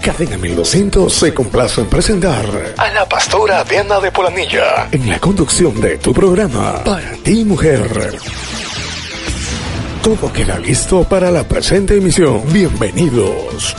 Cadena 1200 se complace en presentar a la pastora Diana de Polanilla en la conducción de tu programa Para Ti Mujer. Todo queda listo para la presente emisión. Bienvenidos.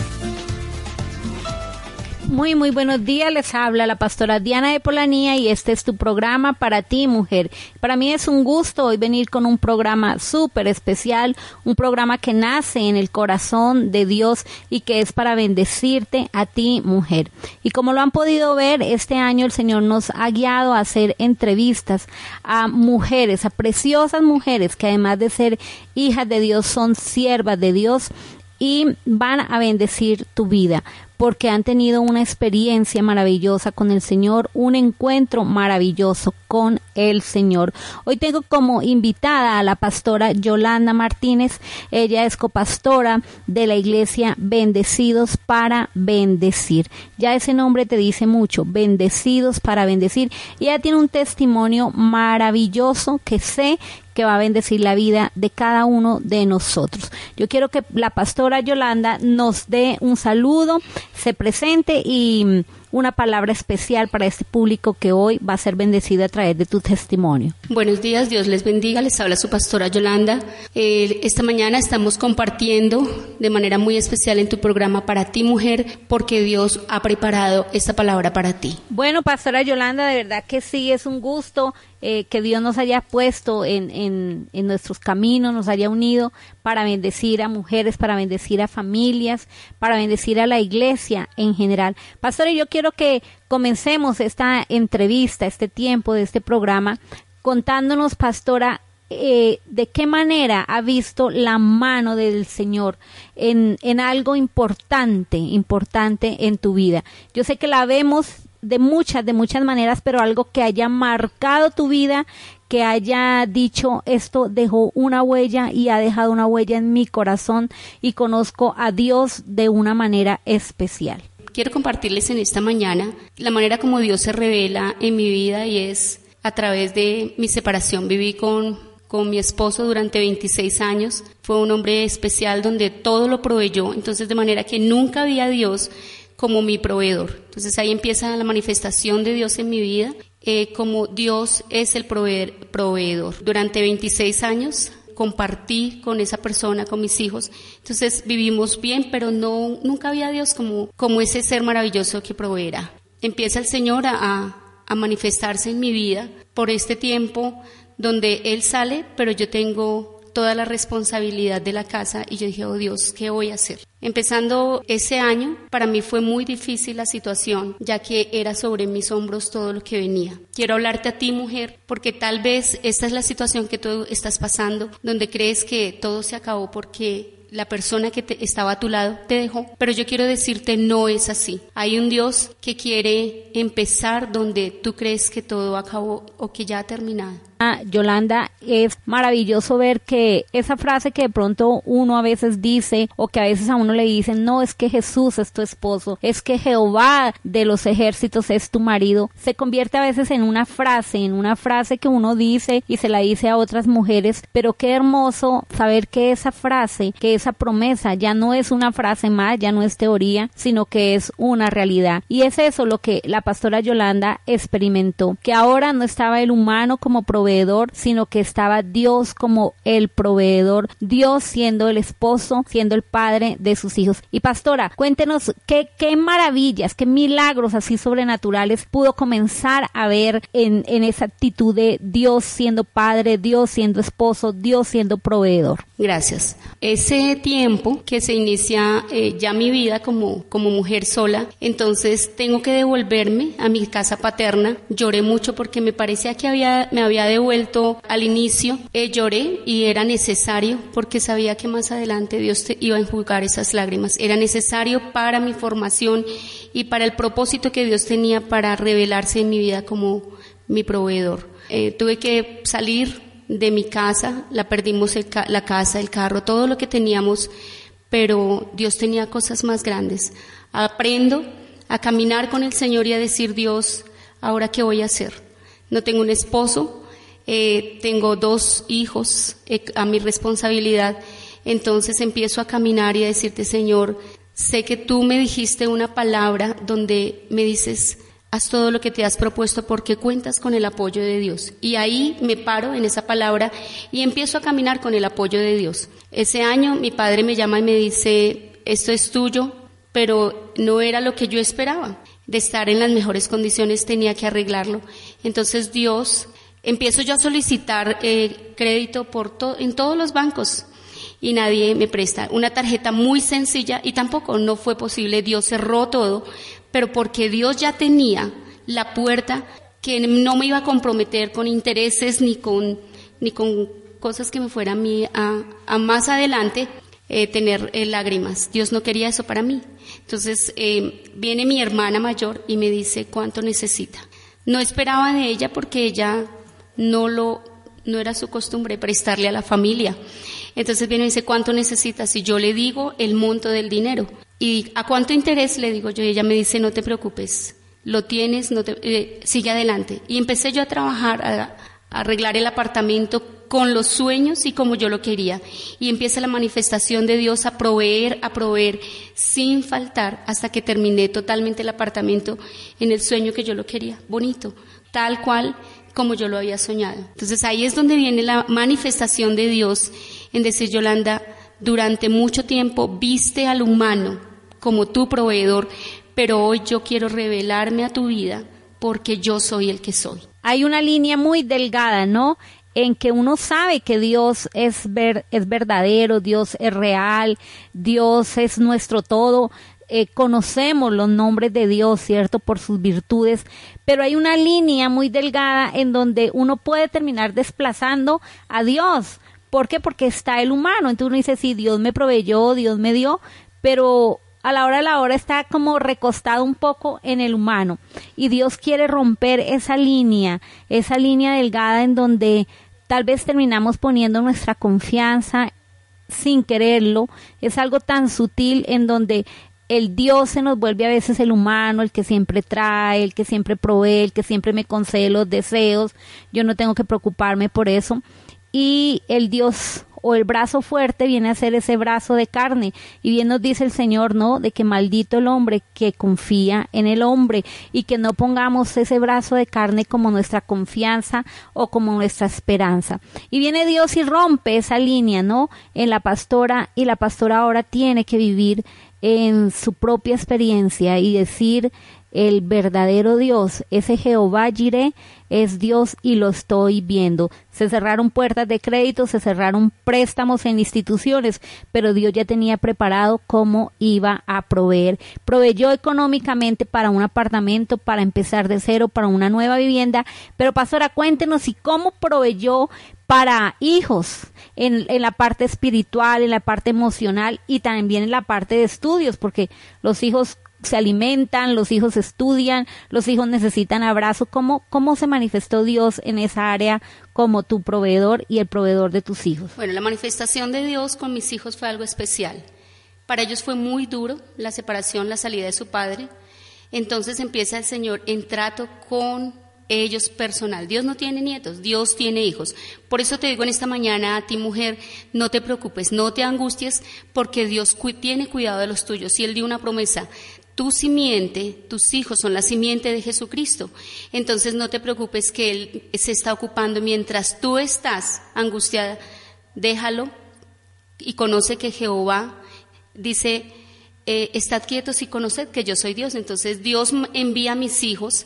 Muy buenos días, les habla la pastora Diana de Polanía y este es tu programa Para Ti Mujer. Para mí es un gusto hoy venir con un programa súper especial, un programa que nace en el corazón de Dios y que es para bendecirte a ti mujer. Y como lo han podido ver, este año el Señor nos ha guiado a hacer entrevistas a mujeres, a preciosas mujeres que además de ser hijas de Dios son siervas de Dios y van a bendecir tu vida, porque han tenido una experiencia maravillosa con el Señor, un encuentro maravilloso con el Señor. Hoy tengo como invitada a la pastora Yolanda Martínez. Ella es copastora de la iglesia Bendecidos para Bendecir. Ya ese nombre te dice mucho, Bendecidos para Bendecir. Y ella tiene un testimonio maravilloso que sé que va a bendecir la vida de cada uno de nosotros. Yo quiero que la pastora Yolanda nos dé un saludo, se presente y una palabra especial para este público que hoy va a ser bendecido a través de tu testimonio. Buenos días, Dios les bendiga, les habla su pastora Yolanda. Esta mañana estamos compartiendo de manera muy especial en tu programa Para Ti Mujer, porque Dios ha preparado esta palabra para ti. Bueno, pastora Yolanda, de verdad que sí, es un gusto que Dios nos haya puesto en nuestros caminos, nos haya unido para bendecir a mujeres, para bendecir a familias, para bendecir a la iglesia en general. Pastora, yo quiero que comencemos esta entrevista, este tiempo de este programa, contándonos, pastora, de qué manera ha visto la mano del Señor en algo importante en tu vida. Yo sé que la vemos de muchas maneras, pero algo que haya marcado tu vida, que haya dicho, esto dejó una huella y ha dejado una huella en mi corazón y conozco a Dios de una manera especial. Quiero compartirles en esta mañana la manera como Dios se revela en mi vida, y es a través de mi separación. Viví con mi esposo durante 26 años. Fue un hombre especial donde todo lo proveyó, entonces de manera que nunca vi a Dios como mi proveedor. Entonces ahí empieza la manifestación de Dios en mi vida, como Dios es el proveedor. Durante 26 años compartí con esa persona, con mis hijos. Entonces vivimos bien, pero nunca había a Dios como ese ser maravilloso que proveerá. Empieza el Señor a manifestarse en mi vida por este tiempo donde Él sale, pero yo tengo toda la responsabilidad de la casa, y yo dije, oh Dios, ¿qué voy a hacer? Empezando ese año, para mí fue muy difícil la situación, ya que era sobre mis hombros todo lo que venía. Quiero hablarte a ti, mujer, porque tal vez esta es la situación que tú estás pasando, donde crees que todo se acabó porque la persona que estaba a tu lado te dejó, pero yo quiero decirte, no es así. Hay un Dios que quiere empezar donde tú crees que todo acabó o que ya ha terminado. Yolanda, es maravilloso ver que esa frase que de pronto uno a veces dice, o que a veces a uno le dicen, no, es que Jesús es tu esposo, es que Jehová de los ejércitos es tu marido, se convierte a veces en una frase que uno dice y se la dice a otras mujeres, pero qué hermoso saber que esa frase, que esa promesa ya no es una frase más, ya no es teoría, sino que es una realidad. Y es eso lo que la pastora Yolanda experimentó, que ahora no estaba el humano como proveedor, sino que estaba Dios como el proveedor, Dios siendo el esposo, siendo el padre de sus hijos. Y pastora, cuéntenos qué maravillas, qué milagros así sobrenaturales pudo comenzar a ver en esa actitud de Dios siendo padre, Dios siendo esposo, Dios siendo proveedor. Gracias. Ese tiempo que se inicia ya mi vida como mujer sola, entonces tengo que devolverme a mi casa paterna. Lloré mucho porque me parecía que me había devuelto al inicio. Lloré y era necesario, porque sabía que más adelante Dios iba a enjugar esas lágrimas. Era necesario para mi formación y para el propósito que Dios tenía para revelarse en mi vida como mi proveedor. Tuve que salir de mi casa, la perdimos, la casa, el carro, todo lo que teníamos, pero Dios tenía cosas más grandes. Aprendo a caminar con el Señor y a decir, Dios, ¿ahora qué voy a hacer? No tengo un esposo, tengo 2 hijos a mi responsabilidad, entonces empiezo a caminar y a decirte, Señor, sé que tú me dijiste una palabra donde me dices, haz todo lo que te has propuesto porque cuentas con el apoyo de Dios. Y ahí me paro en esa palabra y empiezo a caminar con el apoyo de Dios. Ese año mi padre me llama y me dice, esto es tuyo, pero no era lo que yo esperaba. De estar en las mejores condiciones tenía que arreglarlo. Entonces empiezo yo a solicitar crédito en todos los bancos y nadie me presta. Una tarjeta muy sencilla y tampoco no fue posible. Dios cerró todo, pero porque Dios ya tenía la puerta que no me iba a comprometer con intereses ni con cosas que me fueran a más adelante tener lágrimas. Dios no quería eso para mí. Entonces viene mi hermana mayor y me dice cuánto necesita. No esperaba de ella porque ella no era su costumbre prestarle a la familia. Entonces viene y dice cuánto necesitas y yo le digo el monto del dinero. ¿Y a cuánto interés? Le digo yo, y ella me dice no te preocupes, lo tienes, sigue adelante. Y empecé yo a trabajar, a arreglar el apartamento con los sueños y como yo lo quería. Y empieza la manifestación de Dios a proveer sin faltar hasta que terminé totalmente el apartamento en el sueño que yo lo quería, bonito, tal cual como yo lo había soñado. Entonces ahí es donde viene la manifestación de Dios en decir, Yolanda, durante mucho tiempo viste al humano como tu proveedor, pero hoy yo quiero revelarme a tu vida porque yo soy el que soy. Hay una línea muy delgada, ¿no?, en que uno sabe que Dios es verdadero, Dios es real, Dios es nuestro todo. Conocemos los nombres de Dios, ¿cierto?, por sus virtudes, pero hay una línea muy delgada en donde uno puede terminar desplazando a Dios. ¿Por qué? Porque está el humano. Entonces uno dice, sí, Dios me proveyó, Dios me dio, pero a la hora de la hora está como recostado un poco en el humano. Y Dios quiere romper esa línea delgada en donde tal vez terminamos poniendo nuestra confianza sin quererlo. Es algo tan sutil en donde el Dios se nos vuelve a veces el humano, el que siempre trae, el que siempre provee, el que siempre me concede los deseos. Yo no tengo que preocuparme por eso. Y el Dios o el brazo fuerte viene a ser ese brazo de carne. Y bien nos dice el Señor, ¿no?, de que maldito el hombre que confía en el hombre, y que no pongamos ese brazo de carne como nuestra confianza o como nuestra esperanza. Y viene Dios y rompe esa línea, ¿no?, en la pastora, y la pastora ahora tiene que vivir en su propia experiencia y decir, el verdadero Dios, ese Jehová Jireh, es Dios y lo estoy viendo. Se cerraron puertas de crédito, se cerraron préstamos en instituciones, pero Dios ya tenía preparado cómo iba a proveer. Proveyó económicamente para un apartamento, para empezar de cero, para una nueva vivienda. Pero pastora, cuéntenos, ¿y cómo proveyó para hijos en la parte espiritual, en la parte emocional y también en la parte de estudios? Porque los hijos se alimentan, los hijos estudian, los hijos necesitan abrazo. ¿Cómo se manifestó Dios en esa área como tu proveedor y el proveedor de tus hijos? Bueno, la manifestación de Dios con mis hijos fue algo especial. Para ellos fue muy duro la separación, la salida de su padre. Entonces empieza el Señor en trato con ellos personal. Dios no tiene nietos, Dios tiene hijos. Por eso te digo en esta mañana a ti, mujer, no te preocupes, no te angusties, porque Dios tiene cuidado de los tuyos. Y Él dio una promesa: tu simiente, tus hijos son la simiente de Jesucristo. Entonces no te preocupes que Él se está ocupando. Mientras tú estás angustiada, déjalo y conoce que Jehová dice, estad quietos y conoced que yo soy Dios. Entonces Dios envía a mis hijos,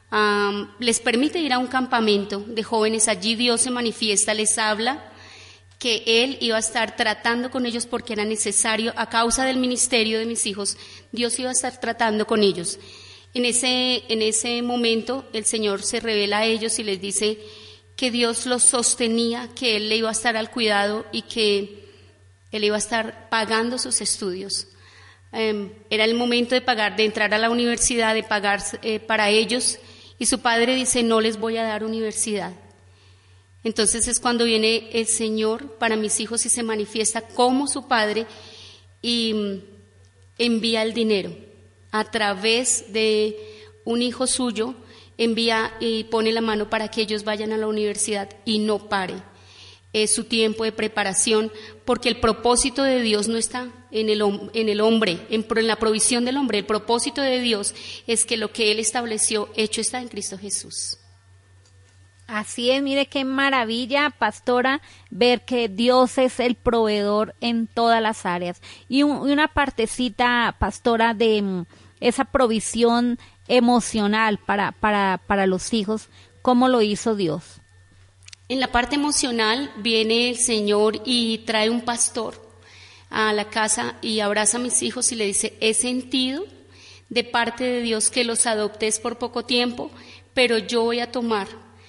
les permite ir a un campamento de jóvenes. Allí Dios se manifiesta, les habla que Él iba a estar tratando con ellos porque era necesario, a causa del ministerio de mis hijos, Dios iba a estar tratando con ellos. En ese momento el Señor se revela a ellos y les dice que Dios los sostenía, que Él le iba a estar al cuidado y que Él iba a estar pagando sus estudios. Era el momento de entrar a la universidad, de pagar para ellos, y su padre dice, no les voy a dar universidad. Entonces es cuando viene el Señor para mis hijos y se manifiesta como su Padre y envía el dinero. A través de un hijo suyo, envía y pone la mano para que ellos vayan a la universidad y no pare. es su tiempo de preparación, porque el propósito de Dios no está en el hombre, en la provisión del hombre. El propósito de Dios es que lo que Él estableció, hecho está en Cristo Jesús. Así es, mire qué maravilla, pastora, ver que Dios es el proveedor en todas las áreas. Y una partecita, pastora, de esa provisión emocional para los hijos, ¿cómo lo hizo Dios? En la parte emocional viene el Señor y trae un pastor a la casa y abraza a mis hijos y le dice: he sentido de parte de Dios que los adoptes por poco tiempo, pero yo voy a tomar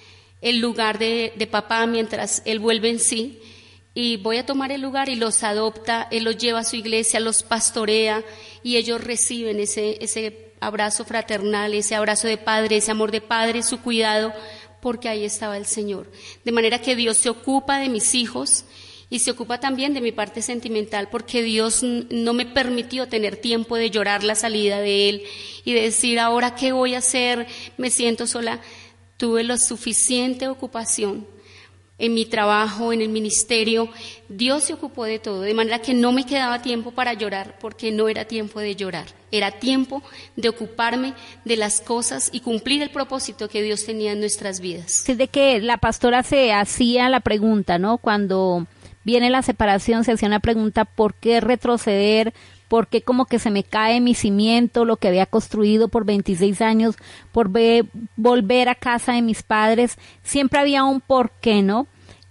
el lugar de papá mientras él vuelve en sí, y voy a tomar el lugar, y los adopta, él los lleva a su iglesia, los pastorea, y ellos reciben ese abrazo fraternal, ese abrazo de padre, ese amor de padre, su cuidado, porque ahí estaba el Señor. De manera que Dios se ocupa de mis hijos y se ocupa también de mi parte sentimental, porque Dios no me permitió tener tiempo de llorar la salida de Él y de decir: ahora qué voy a hacer, me siento sola. Tuve la suficiente ocupación en mi trabajo, en el ministerio. Dios se ocupó de todo, de manera que no me quedaba tiempo para llorar, porque no era tiempo de llorar, era tiempo de ocuparme de las cosas y cumplir el propósito que Dios tenía en nuestras vidas. Desde que la pastora se hacía la pregunta, ¿no? Cuando viene la separación, se hacía una pregunta: ¿por qué retroceder? ¿Por qué como que se me cae mi cimiento, lo que había construido por 26 años, por volver a casa de mis padres? Siempre había un por qué, ¿no?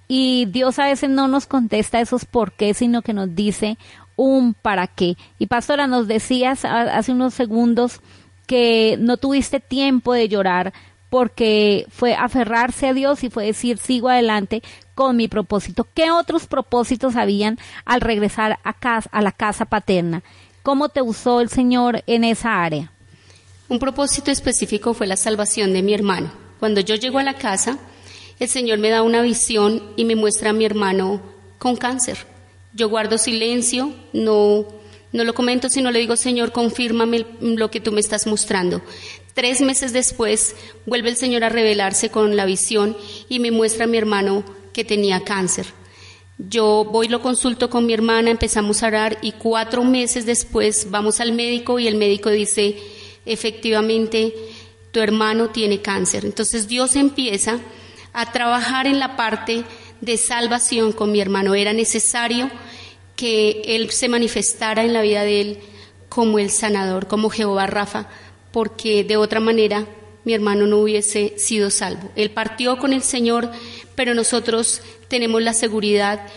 Y Dios a veces no nos contesta esos por qué, sino que nos dice un para qué. Y pastora, nos decías hace unos segundos que no tuviste tiempo de llorar, porque fue aferrarse a Dios y fue decir: sigo adelante con mi propósito. ¿Qué otros propósitos habían al regresar a la casa paterna? ¿Cómo te usó el Señor en esa área? Un propósito específico fue la salvación de mi hermano. Cuando yo llego a la casa, el Señor me da una visión y me muestra a mi hermano con cáncer. Yo guardo silencio, no lo comento, sino le digo: Señor, confírmame lo que tú me estás mostrando. 3 meses después, vuelve el Señor a revelarse con la visión y me muestra a mi hermano que tenía cáncer. Yo voy, lo consulto con mi hermana, empezamos a orar, y 4 meses después vamos al médico y el médico dice: efectivamente, tu hermano tiene cáncer. Entonces Dios empieza a trabajar en la parte de salvación con mi hermano. Era necesario que Él se manifestara en la vida de él como el sanador, como Jehová Rafa, porque de otra manera mi hermano no hubiese sido salvo. Él partió con el Señor, pero nosotros tenemos la seguridad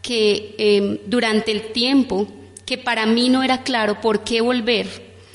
que durante el tiempo que para mí no era claro por qué volver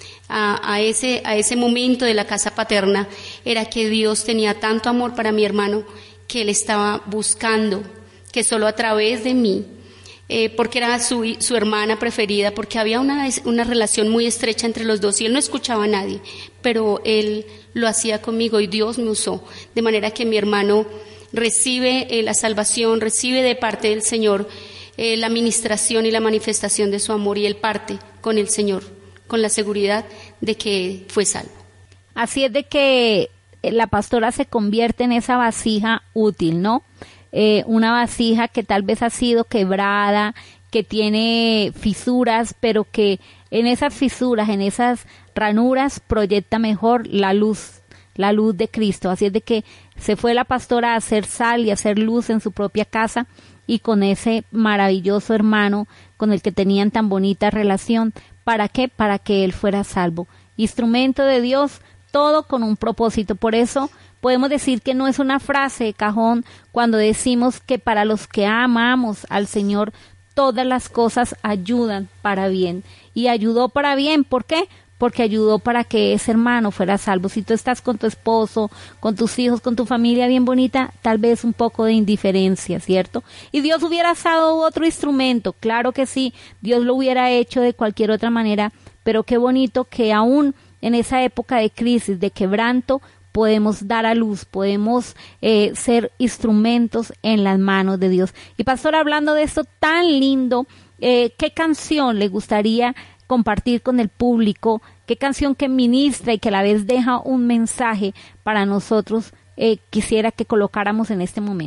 a ese momento de la casa paterna, era que Dios tenía tanto amor para mi hermano que Él estaba buscando que solo a través de mí, porque era su hermana preferida, porque había una relación muy estrecha entre los dos y él no escuchaba a nadie, pero él lo hacía conmigo y Dios me usó, de manera que mi hermano recibe la salvación, recibe de parte del Señor la ministración y la manifestación de su amor, y él parte con el Señor, con la seguridad de que fue salvo. Así es de que la pastora se convierte en esa vasija útil, ¿no? Una vasija que tal vez ha sido quebrada, que tiene fisuras, pero que en esas fisuras, en esas ranuras, proyecta mejor la luz de Cristo. Así es de que se fue la pastora a hacer sal y a hacer luz en su propia casa, y con ese maravilloso hermano con el que tenían tan bonita relación. ¿Para qué? Para que él fuera salvo. Instrumento de Dios, todo con un propósito. Por eso podemos decir que no es una frase de cajón cuando decimos que para los que amamos al Señor, todas las cosas ayudan para bien. Y ayudó para bien, ¿por qué? Porque ayudó para que ese hermano fuera salvo. Si tú estás con tu esposo, con tus hijos, con tu familia bien bonita, tal vez un poco de indiferencia, ¿cierto? Y Dios hubiera usado otro instrumento, claro que sí, Dios lo hubiera hecho de cualquier otra manera, pero qué bonito que aún en esa época de crisis, de quebranto, podemos dar a luz, podemos ser instrumentos en las manos de Dios. Y pastor, hablando de esto tan lindo, ¿qué canción le gustaría compartir con el público? ¿Qué canción que ministra y que a la vez deja un mensaje para nosotros quisiera que colocáramos en este momento?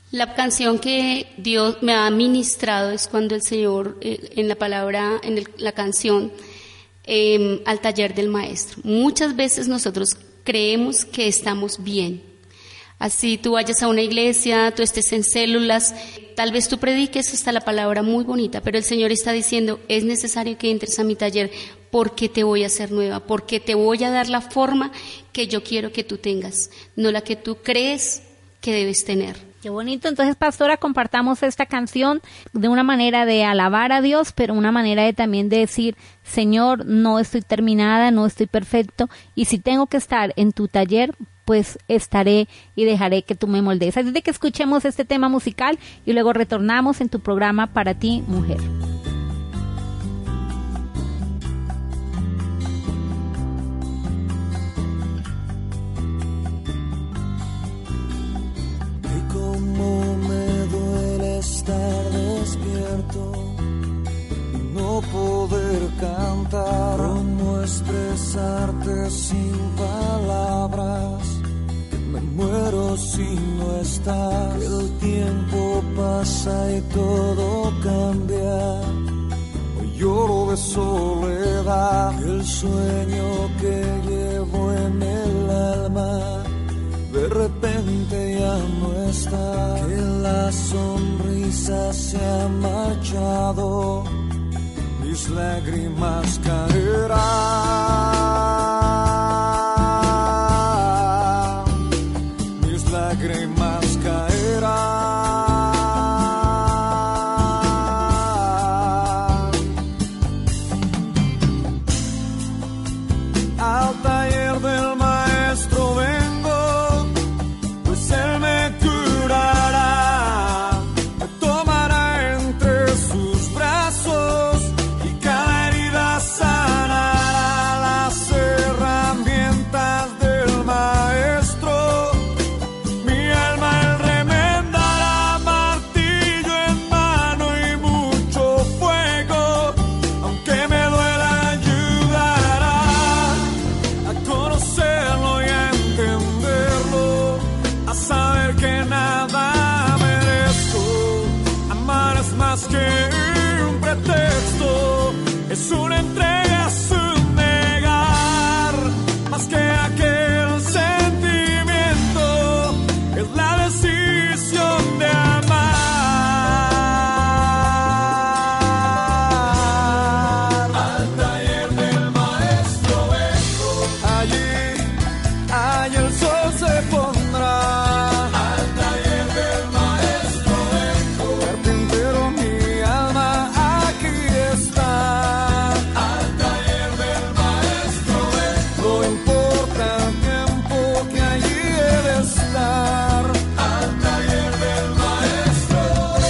La canción que Dios me ha ministrado es cuando el Señor, en la palabra, la canción, al taller del maestro. Muchas veces nosotros creemos que estamos bien. Así tú vayas a una iglesia, tú estés en células, tal vez tú prediques hasta la palabra muy bonita, pero el Señor está diciendo, es necesario que entres a mi taller porque te voy a hacer nueva, porque te voy a dar la forma que yo quiero que tú tengas, no la que tú crees que debes tener. Qué bonito. Entonces, pastora, compartamos esta canción de una manera de alabar a Dios, pero una manera de también de decir, Señor, no estoy terminada, no estoy perfecto, y si tengo que estar en tu taller, pues estaré y dejaré que tú me moldees. Así de que escuchemos este tema musical y luego retornamos en tu programa Para Ti, Mujer. Cómo me duele estar despierto y no poder cantar. Cómo expresarte sin palabras, que me muero si no estás. Que el tiempo pasa y todo cambia. Hoy lloro de soledad. Que el sueño que llevo en el alma de repente ya no está, que la sonrisa se ha marchado, mis lágrimas caerán, mis lágrimas caerán. Al taller del maestro vengo, pues él me curará, me tomará entre sus brazos y cada herida sanará. Las herramientas del maestro, mi alma él remendará, martillo en mano y mucho fuego, aunque me duela ayudará a conocerlo y a entenderlo, a saber que nada merezco. Amar es más que un pretexto, es una entrega, es un negar, más que aquel sentimiento, es la decisión de amar. Al taller del maestro vengo, allí el sol se pondrá. Al taller del maestro vengo, carpintero mi alma aquí está. Al taller del maestro vengo, no importa el tiempo que allí he de estar. Al taller del maestro.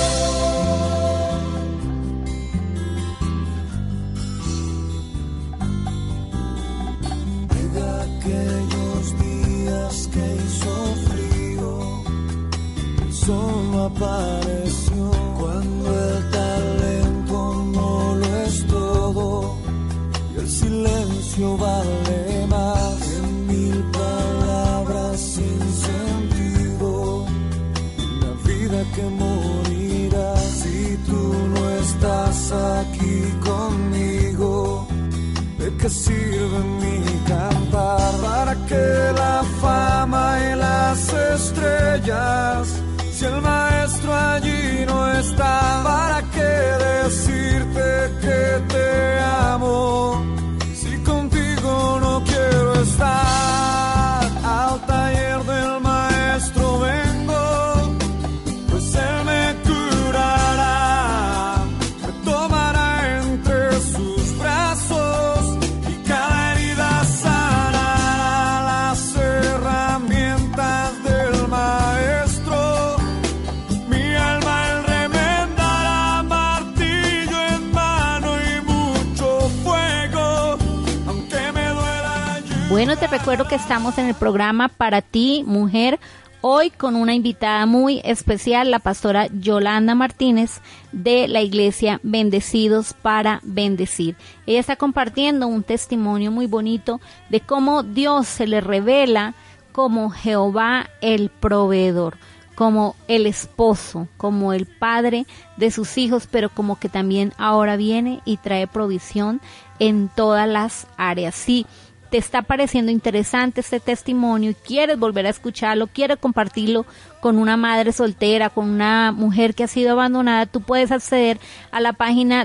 De aquellos días que hizo frío, el sol no apareció. Cuando el talento no lo es todo y el silencio vale más que 1000 palabras sin sentido. Una vida que morirá si tú no estás aquí conmigo. ¿De qué sirve mi cantar? ¿Para qué la fama y las estrellas si el maestro allí no está? ¿Para qué decirte que te amo si contigo no quiero estar? Al taller del maestro vengo, pues él me curará, me tomará entre sus brazos y cada herida sanará. Las herramientas del maestro, mi alma él remendará, martillo en mano y mucho fuego, aunque me duela ayudar. Bueno, te recuerdo que estamos en el programa Para Ti, Mujer, hoy con una invitada muy especial, la pastora Yolanda Martínez de la iglesia Bendecidos para Bendecir. Ella está compartiendo un testimonio muy bonito de cómo Dios se le revela como Jehová el proveedor, como el esposo, como el padre de sus hijos, pero como que también ahora viene y trae provisión en todas las áreas. Sí, te está pareciendo interesante este testimonio y quieres volver a escucharlo, quieres compartirlo con una madre soltera, con una mujer que ha sido abandonada, tú puedes acceder a la página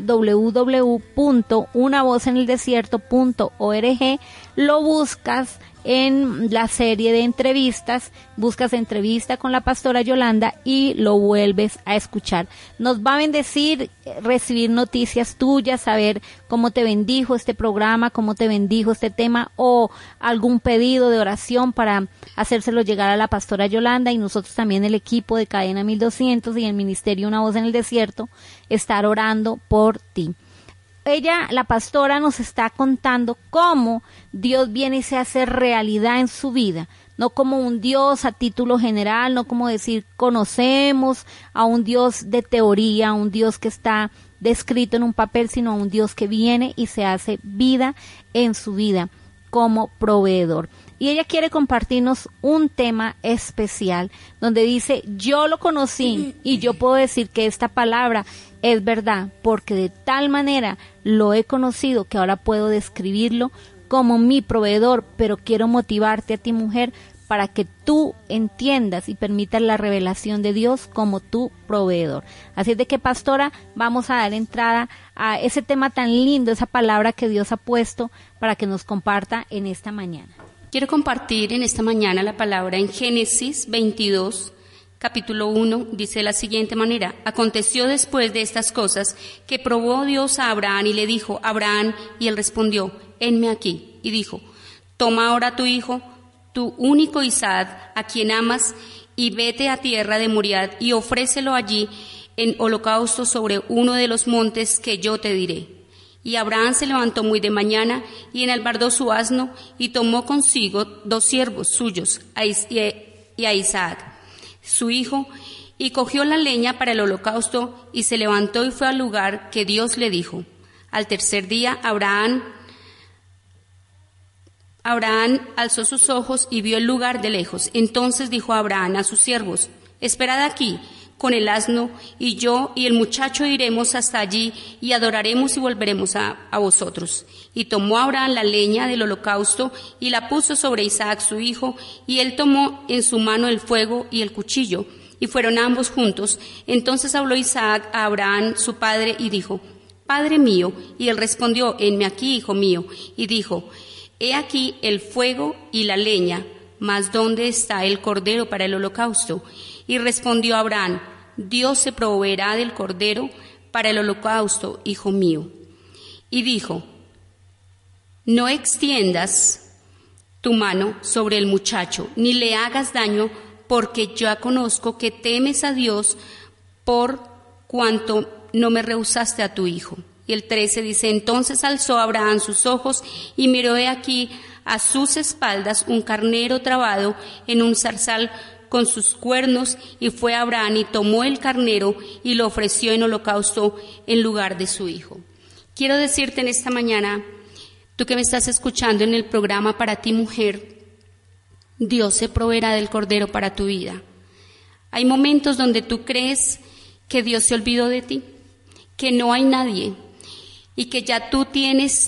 www.unavozeneldesierto.org, lo buscas en la serie de entrevistas, buscas entrevista con la pastora Yolanda y lo vuelves a escuchar. Nos va a bendecir recibir noticias tuyas, saber cómo te bendijo este programa, cómo te bendijo este tema o algún pedido de oración para hacérselo llegar a la pastora Yolanda y nosotros también el equipo de Cadena 1200 y el Ministerio Una Voz en el Desierto estar orando por ti. Ella, la pastora, nos está contando cómo Dios viene y se hace realidad en su vida, no como un Dios a título general, no como decir conocemos a un Dios de teoría, a un Dios que está descrito en un papel, sino a un Dios que viene y se hace vida en su vida como proveedor. Y ella quiere compartirnos un tema especial donde dice, yo lo conocí y yo puedo decir que esta palabra es verdad, porque de tal manera lo he conocido que ahora puedo describirlo como mi proveedor, pero quiero motivarte a ti, mujer, para que tú entiendas y permitas la revelación de Dios como tu proveedor. Así es de que, pastora, vamos a dar entrada a ese tema tan lindo, esa palabra que Dios ha puesto para que nos comparta en esta mañana. Quiero compartir en esta mañana la palabra en Génesis 22, capítulo 1, dice de la siguiente manera: aconteció después de estas cosas que probó Dios a Abraham y le dijo, Abraham, y él respondió, henme aquí. Y dijo, toma ahora tu hijo, tu único Isaac, a quien amas, y vete a tierra de Moriah y ofrécelo allí en holocausto sobre uno de los montes que yo te diré. Y Abraham se levantó muy de mañana y enalbardó su asno y tomó consigo 2 siervos suyos y a Isaac, su hijo, y cogió la leña para el holocausto y se levantó y fue al lugar que Dios le dijo. Al tercer día Abraham alzó sus ojos y vio el lugar de lejos. Entonces dijo Abraham a sus siervos, esperad aquí con el asno, y yo y el muchacho iremos hasta allí y adoraremos y volveremos a vosotros. Y tomó Abraham la leña del holocausto y la puso sobre Isaac su hijo, y él tomó en su mano el fuego y el cuchillo, y fueron ambos juntos. Entonces habló Isaac a Abraham su padre y dijo, Padre mío, y él respondió, henme aquí, hijo mío, y dijo, he aquí el fuego y la leña, mas ¿dónde está el cordero para el holocausto? Y respondió Abraham, Dios se proveerá del cordero para el holocausto, hijo mío. Y dijo, no extiendas tu mano sobre el muchacho, ni le hagas daño, porque ya conozco que temes a Dios por cuanto no me rehusaste a tu hijo. Y el 13 dice, entonces alzó Abraham sus ojos y miró he aquí a sus espaldas un carnero trabado en un zarzal con sus cuernos, y fue Abraham y tomó el carnero y lo ofreció en holocausto en lugar de su hijo. Quiero decirte en esta mañana, tú que me estás escuchando en el programa Para ti Mujer, Dios se proveerá del cordero para tu vida. Hay momentos donde tú crees que Dios se olvidó de ti, que no hay nadie y que ya tú tienes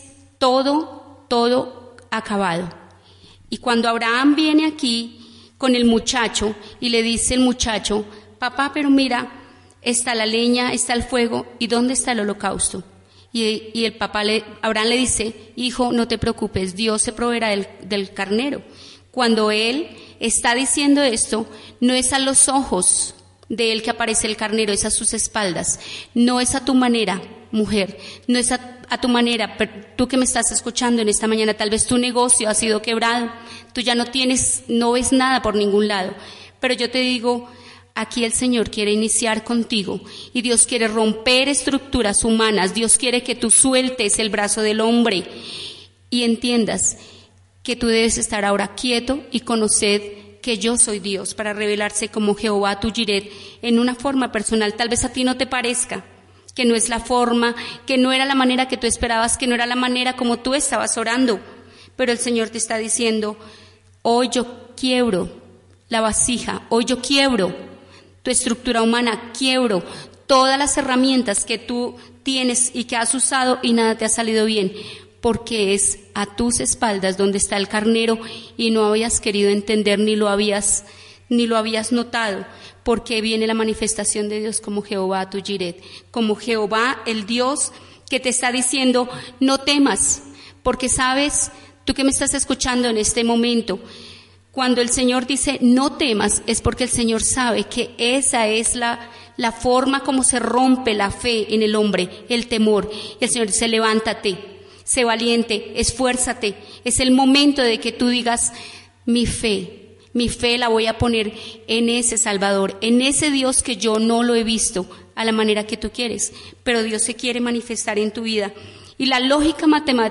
todo acabado. Y cuando Abraham viene aquí con el muchacho y le dice el muchacho, papá, pero mira, está la leña, está el fuego, ¿y dónde está el holocausto? Y el papá, Abraham le dice, hijo, no te preocupes, Dios se proveerá del carnero. Cuando él está diciendo esto, no es a los ojos de él que aparece el carnero, es a sus espaldas. No es a tu manera, mujer, no es a tu manera. Pero tú que me estás escuchando en esta mañana, tal vez tu negocio ha sido quebrado, tú ya no ves nada por ningún lado, pero yo te digo, aquí el Señor quiere iniciar contigo y Dios quiere romper estructuras humanas. Dios quiere que tú sueltes el brazo del hombre y entiendas que tú debes estar ahora quieto y conocer que yo soy Dios, para revelarse como Jehová tu Jireh en una forma personal. Tal vez a ti no te parezca, que no es la forma, que no era la manera que tú esperabas, que no era la manera como tú estabas orando, pero el Señor te está diciendo, hoy yo quiebro la vasija, hoy yo quiebro tu estructura humana, quiebro todas las herramientas que tú tienes y que has usado y nada te ha salido bien, porque es a tus espaldas donde está el carnero y no habías querido entender ni lo habías notado, porque viene la manifestación de Dios como Jehová tu Jiret, como Jehová el Dios que te está diciendo no temas, porque sabes, tú que me estás escuchando en este momento, cuando el Señor dice no temas es porque el Señor sabe que esa es la forma como se rompe la fe en el hombre, el temor. Y el Señor dice levántate, sé valiente, esfuérzate. Es el momento de que tú digas mi fe la voy a poner en ese Salvador, en ese Dios que yo no lo he visto a la manera que tú quieres, pero Dios se quiere manifestar en tu vida. Y la lógica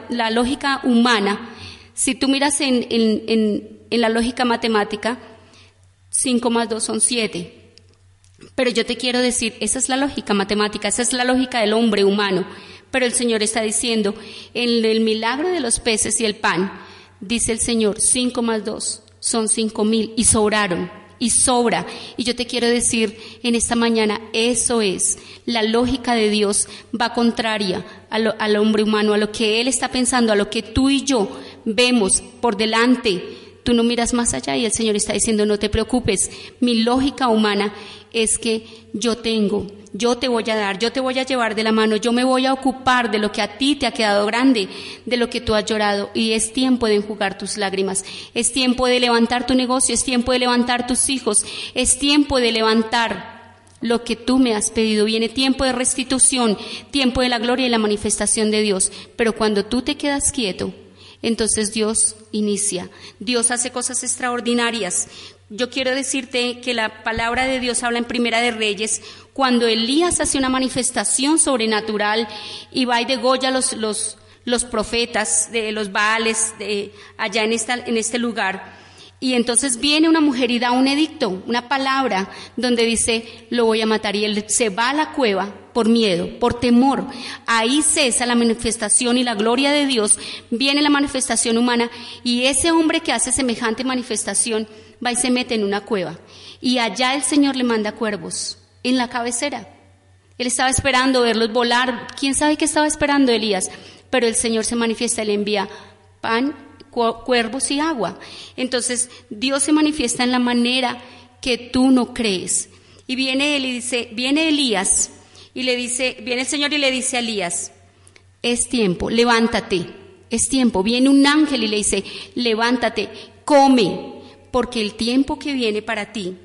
humana, si tú miras en la lógica matemática, 5 más 2 son 7. Pero yo te quiero decir, esa es la lógica matemática, esa es la lógica del hombre humano. Pero el Señor está diciendo, en el milagro de los peces y el pan, dice el Señor, 5 más 2 son 5,000 y sobraron, y sobra. Y yo te quiero decir en esta mañana, eso es, la lógica de Dios va contraria al hombre humano, a lo que Él está pensando, a lo que tú y yo vemos por delante. Tú no miras más allá y el Señor está diciendo, no te preocupes, mi lógica humana es que yo te voy a dar, yo te voy a llevar de la mano, yo me voy a ocupar de lo que a ti te ha quedado grande, de lo que tú has llorado, y es tiempo de enjugar tus lágrimas, es tiempo de levantar tu negocio, es tiempo de levantar tus hijos, es tiempo de levantar lo que tú me has pedido. Viene tiempo de restitución, tiempo de la gloria y la manifestación de Dios, pero cuando tú te quedas quieto, entonces Dios inicia, Dios hace cosas extraordinarias. Yo quiero decirte que la palabra de Dios habla en Primera de Reyes, cuando Elías hace una manifestación sobrenatural y va y degolla los profetas de los Baales allá en este lugar. Y entonces viene una mujer y da un edicto, una palabra, donde dice, lo voy a matar. Y él se va a la cueva por miedo, por temor. Ahí cesa la manifestación y la gloria de Dios. Viene la manifestación humana y ese hombre que hace semejante manifestación va y se mete en una cueva. Y allá el Señor le manda cuervos en la cabecera. Él estaba esperando verlos volar. ¿Quién sabe qué estaba esperando Elías? Pero el Señor se manifiesta y le envía pan, cuervos y agua. Entonces Dios se manifiesta en la manera que tú no crees. Y viene Elías y le dice, viene el Señor y le dice a Elías, es tiempo, levántate, es tiempo. Viene un ángel y le dice, levántate, come, porque el tiempo que viene para ti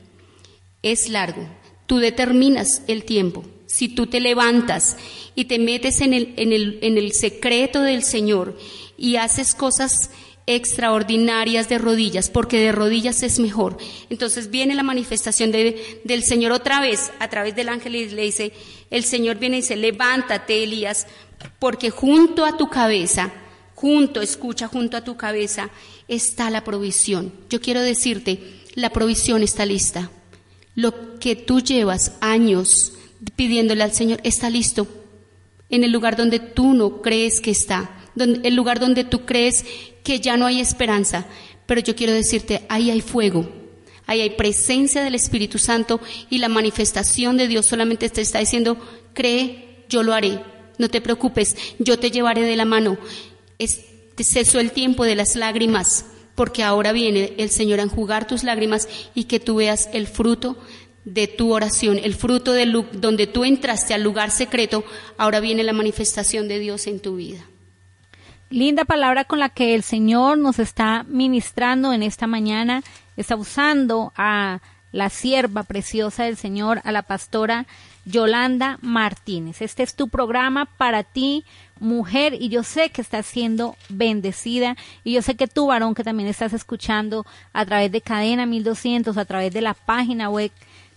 es largo. Tú determinas el tiempo. Si tú te levantas y te metes en el secreto del Señor y haces cosas extraordinarias de rodillas, porque de rodillas es mejor. Entonces viene la manifestación del Señor otra vez, a través del ángel, y le dice, el Señor viene y dice, levántate, Elías, porque junto a tu cabeza, junto a tu cabeza está la provisión. Yo quiero decirte, la provisión está lista. Lo que tú llevas años pidiéndole al Señor está listo, en el lugar donde tú no crees que está, el lugar donde tú crees que ya no hay esperanza, pero yo quiero decirte, ahí hay fuego, ahí hay presencia del Espíritu Santo y la manifestación de Dios solamente te está diciendo, cree, yo lo haré, no te preocupes, yo te llevaré de la mano. Cesó el tiempo de las lágrimas, porque ahora viene el Señor a enjugar tus lágrimas y que tú veas el fruto de tu oración, el fruto donde tú entraste al lugar secreto. Ahora viene la manifestación de Dios en tu vida. Linda palabra con la que el Señor nos está ministrando en esta mañana. Está usando a la sierva preciosa del Señor, a la pastora Yolanda Martínez. Este es tu programa para ti, mujer, y yo sé que estás siendo bendecida, y yo sé que tú, varón, que también estás escuchando a través de Cadena 1200, a través de la página web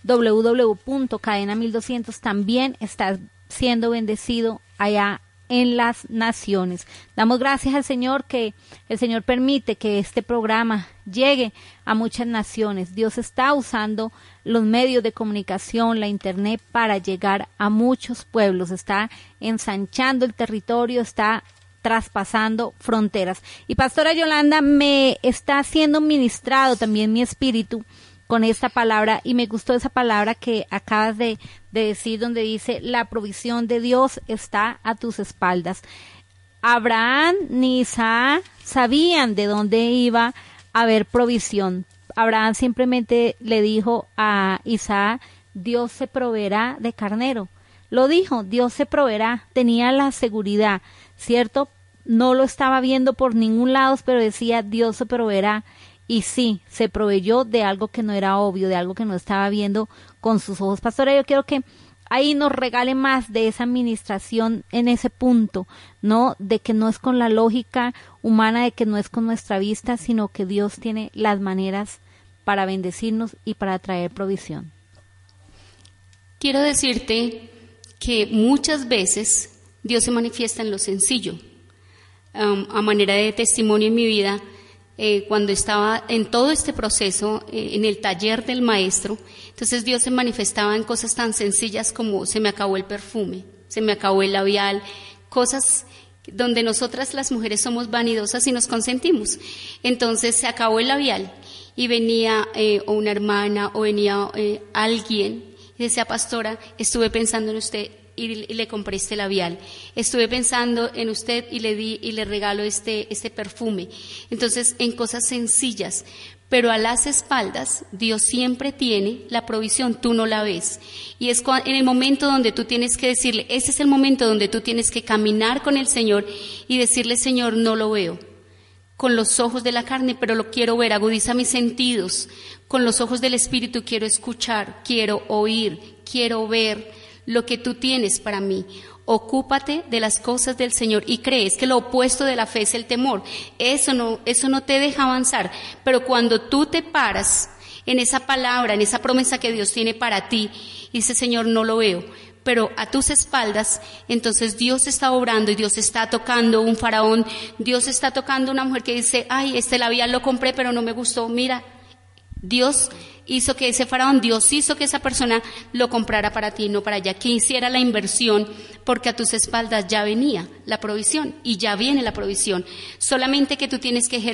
www.cadena1200, también estás siendo bendecido allá en las naciones. Damos gracias al Señor que el Señor permite que este programa llegue a muchas naciones. Dios está usando los medios de comunicación, la internet, para llegar a muchos pueblos. Está ensanchando el territorio, está traspasando fronteras. Y pastora Yolanda, me está siendo ministrado también mi espíritu con esta palabra, y me gustó esa palabra que acabas de decir, donde dice, la provisión de Dios está a tus espaldas. Abraham ni Isaac sabían de dónde iba a haber provisión. Abraham simplemente le dijo a Isaac, Dios se proveerá de carnero. Lo dijo, Dios se proveerá, tenía la seguridad, ¿cierto? No lo estaba viendo por ningún lado, pero decía, Dios se proveerá. Y sí, se proveyó de algo que no era obvio, de algo que no estaba viendo con sus ojos. Pastora, yo quiero que ahí nos regale más de esa administración en ese punto, ¿no? De que no es con la lógica humana, de que no es con nuestra vista, sino que Dios tiene las maneras para bendecirnos y para traer provisión. Quiero decirte que muchas veces Dios se manifiesta en lo sencillo. A manera de testimonio en mi vida, cuando estaba en todo este proceso, en el taller del maestro, entonces Dios se manifestaba en cosas tan sencillas como se me acabó el perfume, se me acabó el labial, cosas donde nosotras las mujeres somos vanidosas y nos consentimos. Entonces se acabó el labial y venía o una hermana o venía alguien y decía, pastora, estuve pensando en usted y le compré este labial, estuve pensando en usted y le di y le regalo este perfume. Entonces, en cosas sencillas, pero a las espaldas Dios siempre tiene la provisión, tú no la ves, y es en el momento donde tú tienes que decirle, ese es el momento donde tú tienes que caminar con el Señor y decirle, Señor, no lo veo con los ojos de la carne, pero lo quiero ver, agudiza mis sentidos, con los ojos del Espíritu quiero escuchar, quiero oír, quiero ver lo que tú tienes para mí. Ocúpate de las cosas del Señor y crees que lo opuesto de la fe es el temor. Eso no te deja avanzar, pero cuando tú te paras en esa palabra, en esa promesa que Dios tiene para ti, y dices, Señor, no lo veo, pero a tus espaldas, entonces Dios está obrando y Dios está tocando un faraón, Dios está tocando una mujer que dice, ay, este labial lo compré pero no me gustó, mira, Dios hizo que ese faraón, Dios hizo que esa persona lo comprara para ti, no para allá, que hiciera la inversión, porque a tus espaldas ya venía la provisión y ya viene la provisión. Solamente que tú tienes que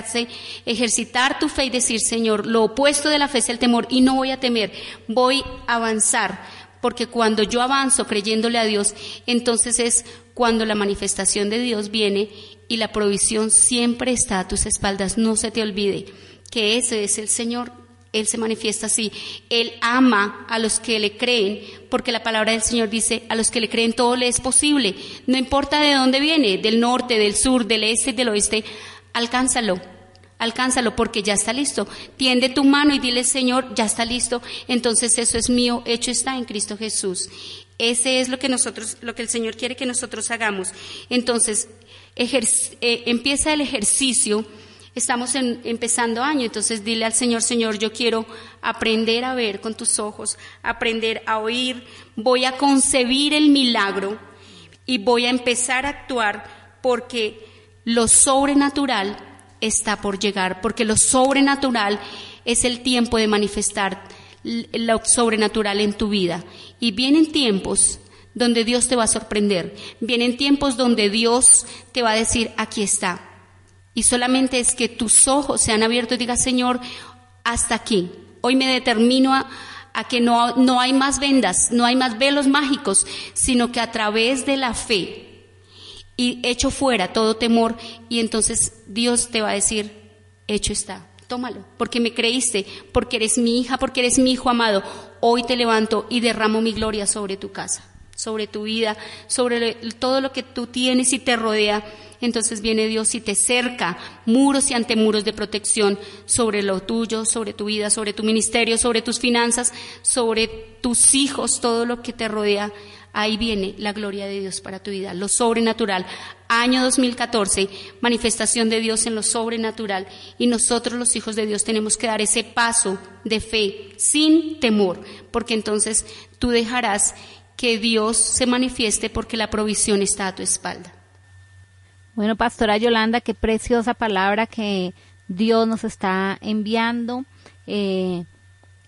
ejercitar tu fe y decir, Señor, lo opuesto de la fe es el temor y no voy a temer, voy a avanzar, porque cuando yo avanzo creyéndole a Dios, entonces es cuando la manifestación de Dios viene y la provisión siempre está a tus espaldas. No se te olvide que ese es el Señor. Él se manifiesta así. Él ama a los que le creen, porque la palabra del Señor dice, a los que le creen todo le es posible. No importa de dónde viene, del norte, del sur, del este, del oeste, alcánzalo, porque ya está listo. Tiende tu mano y dile, Señor, ya está listo. Entonces eso es mío, hecho está en Cristo Jesús. Ese es lo que el Señor quiere que nosotros hagamos. Entonces, empieza el ejercicio. Estamos empezando año, entonces dile al Señor, Señor, yo quiero aprender a ver con tus ojos, aprender a oír, voy a concebir el milagro y voy a empezar a actuar porque lo sobrenatural está por llegar, porque lo sobrenatural es el tiempo de manifestar lo sobrenatural en tu vida. Y vienen tiempos donde Dios te va a sorprender, vienen tiempos donde Dios te va a decir, aquí está. Y solamente es que tus ojos sean abiertos y digas, Señor, hasta aquí. Hoy me determino a que no hay más vendas, no hay más velos mágicos, sino que a través de la fe y echo fuera todo temor, y entonces Dios te va a decir, hecho está, tómalo, porque me creíste, porque eres mi hija, porque eres mi hijo amado. Hoy te levanto y derramo mi gloria sobre tu casa, sobre tu vida, sobre todo lo que tú tienes y te rodea. Entonces viene Dios y te cerca muros y antemuros de protección sobre lo tuyo, sobre tu vida, sobre tu ministerio, sobre tus finanzas, sobre tus hijos, todo lo que te rodea. Ahí viene la gloria de Dios para tu vida, lo sobrenatural. Año 2014, manifestación de Dios en lo sobrenatural. Y nosotros los hijos de Dios tenemos que dar ese paso de fe sin temor, porque entonces tú dejarás que Dios se manifieste porque la provisión está a tu espalda. Bueno, Pastora Yolanda, qué preciosa palabra que Dios nos está enviando. El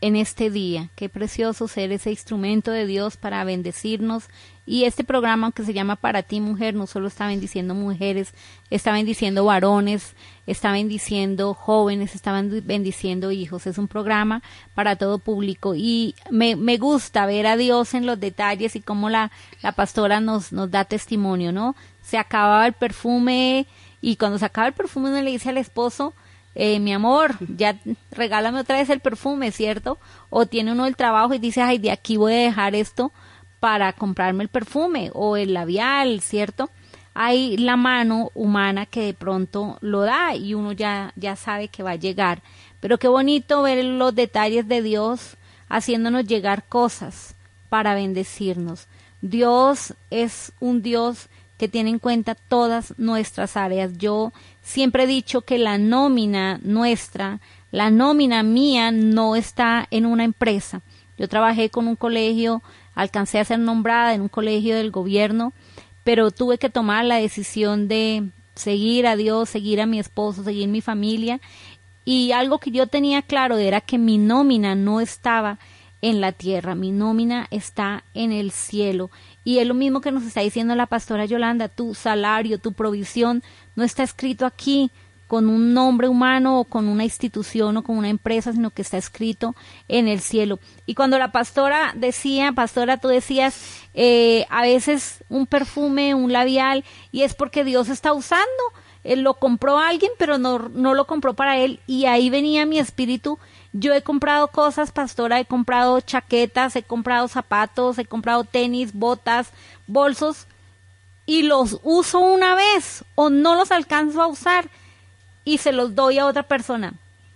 en este día. Qué precioso ser ese instrumento de Dios para bendecirnos. Y este programa, aunque se llama Para ti, mujer, no solo está bendiciendo mujeres, está bendiciendo varones, está bendiciendo jóvenes, está bendiciendo hijos. Es un programa para todo público. Y me gusta ver a Dios en los detalles y cómo la pastora nos da testimonio, ¿no? Se acababa el perfume y cuando se acaba el perfume uno le dice al esposo, mi amor, ya regálame otra vez el perfume, ¿cierto? O tiene uno el trabajo y dice, ay, de aquí voy a dejar esto para comprarme el perfume o el labial, ¿cierto? Hay la mano humana que de pronto lo da y uno ya sabe que va a llegar. Pero qué bonito ver los detalles de Dios haciéndonos llegar cosas para bendecirnos. Dios es un Dios que tiene en cuenta todas nuestras áreas. Yo siempre he dicho que la nómina nuestra, la nómina mía no está en una empresa. Yo trabajé con un colegio, alcancé a ser nombrada en un colegio del gobierno, pero tuve que tomar la decisión de seguir a Dios, seguir a mi esposo, seguir mi familia, y algo que yo tenía claro era que mi nómina no estaba en la tierra, mi nómina está en el cielo. Y es lo mismo que nos está diciendo la pastora Yolanda, tu salario, tu provisión no está escrito aquí con un nombre humano o con una institución o con una empresa, sino que está escrito en el cielo. Y cuando la pastora decía, pastora, tú decías, a veces un perfume, un labial, y es porque Dios está usando, él lo compró a alguien, pero no lo compró para él, y ahí venía mi espíritu. Yo he comprado cosas, pastora, he comprado chaquetas, he comprado zapatos, he comprado tenis, botas, bolsos, y los uso una vez o no los alcanzo a usar y se los doy a otra persona.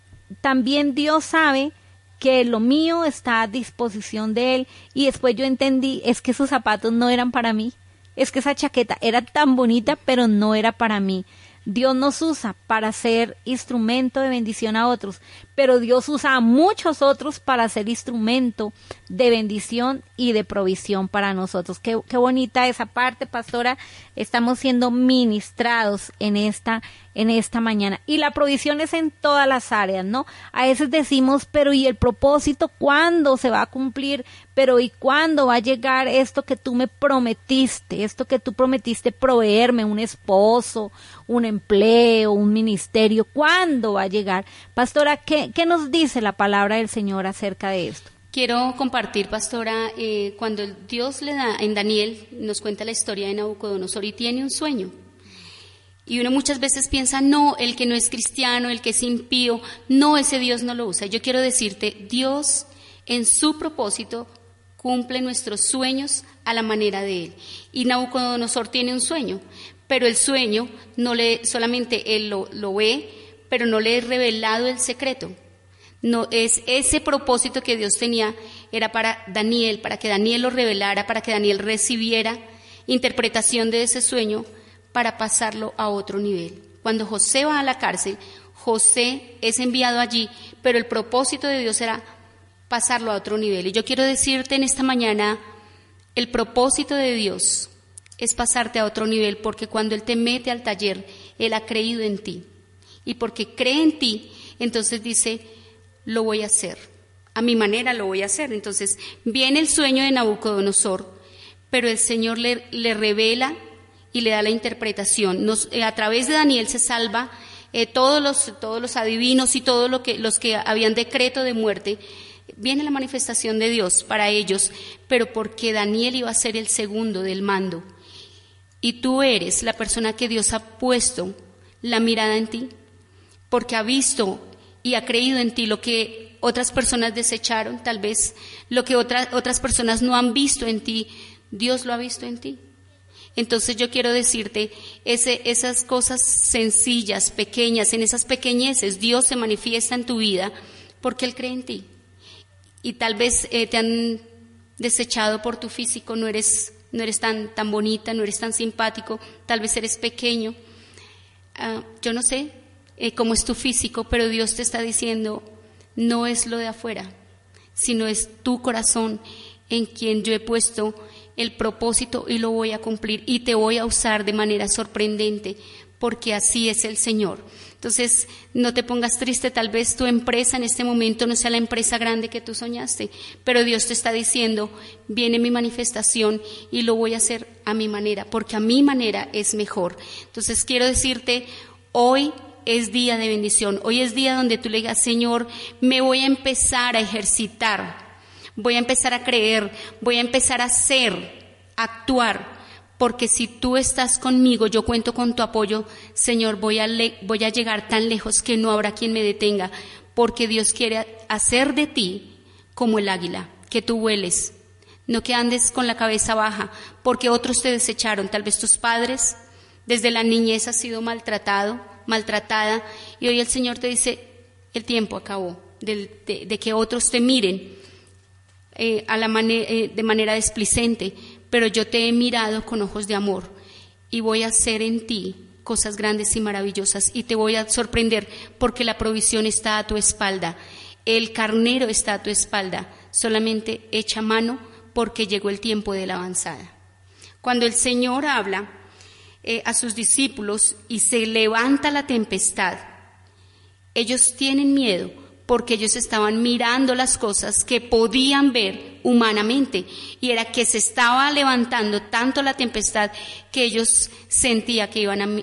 También Dios sabe que lo mío está a disposición de Él, y después yo entendí, es que esos zapatos no eran para mí, es que esa chaqueta era tan bonita, pero no era para mí. Dios nos usa para ser instrumento de bendición a otros, pero Dios usa a muchos otros para ser instrumento de bendición y de provisión para nosotros. Qué bonita esa parte, pastora. Estamos siendo ministrados en esta mañana. Y la provisión es en todas las áreas, ¿no? A veces decimos, pero ¿y el propósito cuándo se va a cumplir? Pero ¿y cuándo va a llegar esto que tú me prometiste? Esto que tú prometiste proveerme, un esposo, un empleo, un ministerio. ¿Cuándo va a llegar? Pastora, ¿qué nos dice la palabra del Señor acerca de esto? Quiero compartir, pastora, cuando Dios le da, en Daniel nos cuenta la historia de Nabucodonosor y tiene un sueño. Y uno muchas veces piensa, no, el que no es cristiano, el que es impío, no, ese Dios no lo usa. Yo quiero decirte, Dios en su propósito cumple nuestros sueños a la manera de Él. Y Nabucodonosor tiene un sueño, pero el sueño solamente él lo ve, pero no le he revelado el secreto. No es ese propósito que Dios tenía, era para Daniel, para que Daniel lo revelara, para que Daniel recibiera interpretación de ese sueño para pasarlo a otro nivel. Cuando José va a la cárcel, José es enviado allí, pero el propósito de Dios era pasarlo a otro nivel. Y yo quiero decirte en esta mañana, el propósito de Dios es pasarte a otro nivel, porque cuando Él te mete al taller, Él ha creído en ti. Y porque cree en ti, entonces dice, lo voy a hacer, a mi manera lo voy a hacer. Entonces viene el sueño de Nabucodonosor, pero el Señor le revela y le da la interpretación. A través de Daniel se salva todos los adivinos y todos los que habían decreto de muerte. Viene la manifestación de Dios para ellos, pero porque Daniel iba a ser el segundo del mando. Y tú eres la persona que Dios ha puesto la mirada en ti, porque ha visto y ha creído en ti lo que otras personas desecharon, tal vez lo que otras personas no han visto en ti, Dios lo ha visto en ti. Entonces yo quiero decirte, esas cosas sencillas, pequeñas, en esas pequeñeces, Dios se manifiesta en tu vida porque Él cree en ti. Y tal vez te han desechado por tu físico, no eres tan bonita, no eres tan simpático, tal vez eres pequeño. Yo no sé cómo es tu físico, pero Dios te está diciendo, no es lo de afuera, sino es tu corazón en quien yo he puesto el propósito y lo voy a cumplir y te voy a usar de manera sorprendente, porque así es el Señor. Entonces, no te pongas triste, tal vez tu empresa en este momento no sea la empresa grande que tú soñaste, pero Dios te está diciendo, viene mi manifestación y lo voy a hacer a mi manera, porque a mi manera es mejor. Entonces, quiero decirte, hoy es día de bendición, hoy es día donde tú le digas, Señor, me voy a empezar a ejercitar, voy a empezar a creer, voy a empezar a hacer, a actuar, porque si tú estás conmigo, yo cuento con tu apoyo, Señor, voy a llegar tan lejos que no habrá quien me detenga, porque Dios quiere hacer de ti como el águila, que tú vueles, no que andes con la cabeza baja, porque otros te desecharon, tal vez tus padres, desde la niñez has sido maltratada, y hoy el Señor te dice, el tiempo acabó, de que otros te miren de manera displicente, pero yo te he mirado con ojos de amor y voy a hacer en ti cosas grandes y maravillosas y te voy a sorprender porque la provisión está a tu espalda, el carnero está a tu espalda, solamente echa mano porque llegó el tiempo de la avanzada. Cuando el Señor habla a sus discípulos y se levanta la tempestad, ellos tienen miedo porque ellos estaban mirando las cosas que podían ver humanamente y era que se estaba levantando tanto la tempestad que ellos sentían que iban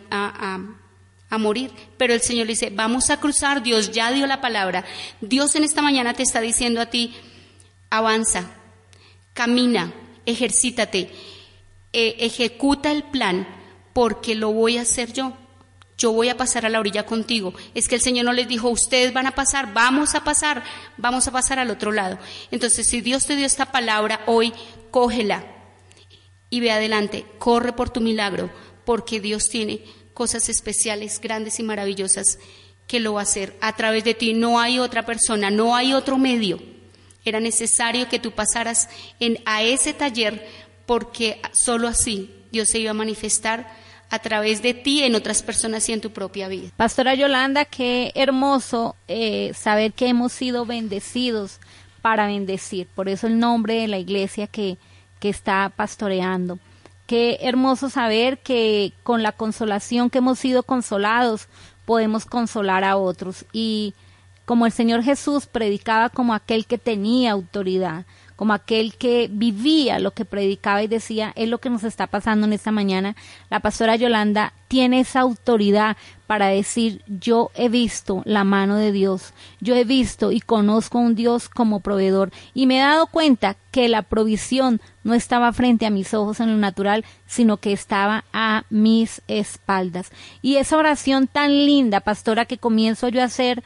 a morir, pero el Señor le dice, vamos a cruzar, Dios ya dio la palabra, Dios en esta mañana te está diciendo a ti, avanza, camina, ejercítate, ejecuta el plan porque lo voy a hacer yo voy a pasar a la orilla contigo. Es que el Señor no les dijo, ustedes van a pasar, vamos a pasar al otro lado. Entonces, si Dios te dio esta palabra hoy, cógela y ve adelante, corre por tu milagro, porque Dios tiene cosas especiales, grandes y maravillosas que lo va a hacer a través de ti. No hay otra persona, no hay otro medio. Era necesario que tú pasaras a ese taller, porque solo así Dios se iba a manifestar a través de ti en otras personas y en tu propia vida. Pastora Yolanda, qué hermoso saber que hemos sido bendecidos para bendecir, por eso el nombre de la iglesia que está pastoreando. Qué hermoso saber que con la consolación que hemos sido consolados podemos consolar a otros, y como el Señor Jesús predicaba como aquel que tenía autoridad, como aquel que vivía lo que predicaba y decía, es lo que nos está pasando en esta mañana. La pastora Yolanda tiene esa autoridad para decir, yo he visto la mano de Dios, yo he visto y conozco a un Dios como proveedor, y me he dado cuenta que la provisión no estaba frente a mis ojos en lo natural, sino que estaba a mis espaldas. Y esa oración tan linda, pastora, que comienzo yo a hacer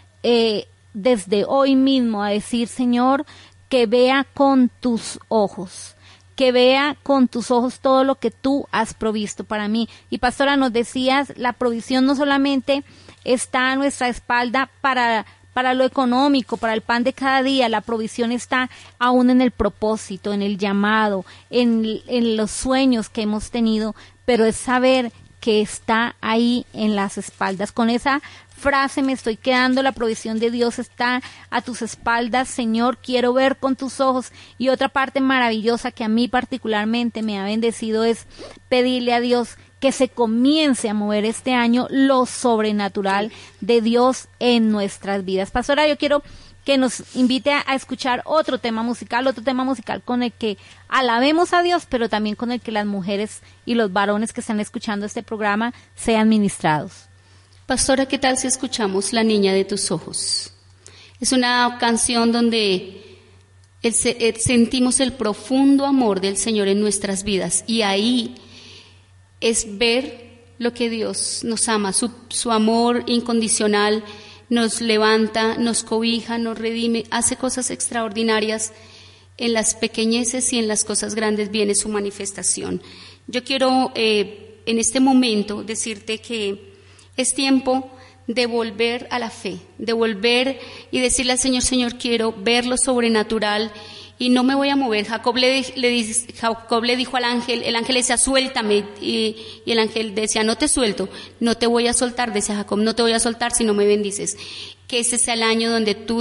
desde hoy mismo, a decir, Señor, que vea con tus ojos, que vea con tus ojos todo lo que tú has provisto para mí. Y pastora, nos decías, la provisión no solamente está a nuestra espalda para lo económico, para el pan de cada día, la provisión está aún en el propósito, en el llamado, en los sueños que hemos tenido, pero es saber que está ahí en las espaldas. Con esa frase me estoy quedando, la provisión de Dios está a tus espaldas, Señor, quiero ver con tus ojos. Y otra parte maravillosa que a mí particularmente me ha bendecido es pedirle a Dios que se comience a mover este año lo sobrenatural de Dios en nuestras vidas. Pastora, yo quiero que nos invite a escuchar otro tema musical con el que alabemos a Dios, pero también con el que las mujeres y los varones que están escuchando este programa sean ministrados. Pastora, ¿qué tal si escuchamos La Niña de tus Ojos? Es una canción donde sentimos el profundo amor del Señor en nuestras vidas, y ahí es ver lo que Dios nos ama, su amor incondicional, nos levanta, nos cobija, nos redime, hace cosas extraordinarias. En las pequeñeces y en las cosas grandes viene su manifestación. Yo quiero en este momento decirte que es tiempo de volver a la fe, de volver y decirle al Señor, Señor, quiero ver lo sobrenatural y no me voy a mover. Jacob le dijo al ángel, el ángel le decía, suéltame, y el ángel decía, no te suelto, no te voy a soltar, decía Jacob, no te voy a soltar si no me bendices. Que ese sea el año donde tú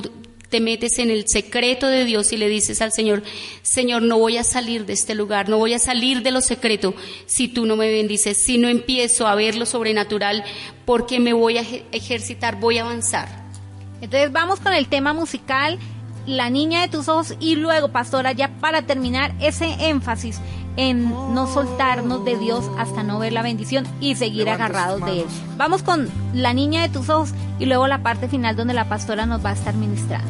te metes en el secreto de Dios y le dices al Señor: Señor, no voy a salir de este lugar, no voy a salir de lo secreto si tú no me bendices, si no empiezo a ver lo sobrenatural, porque me voy a ejercitar, voy a avanzar. Entonces vamos con el tema musical, La niña de tus ojos, y luego, pastora, ya para terminar, ese énfasis en no soltarnos de Dios hasta no ver la bendición y seguir agarrados de Él. Vamos con La niña de tus ojos y luego la parte final donde la pastora nos va a estar ministrando.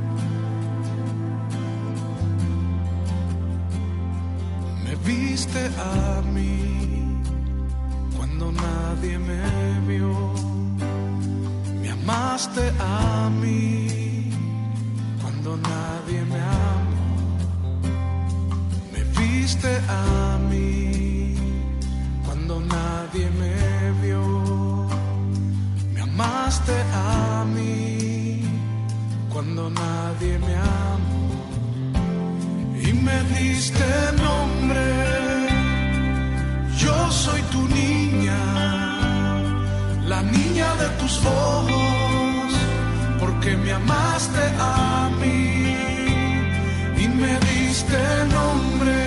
Me viste a mí cuando nadie me vio, me amaste a mí cuando nadie me amó. Viste a mí cuando nadie me vio, me amaste a mí cuando nadie me amó, y me diste nombre, yo soy tu niña, la niña de tus ojos, porque me amaste a mí y me diste nombre.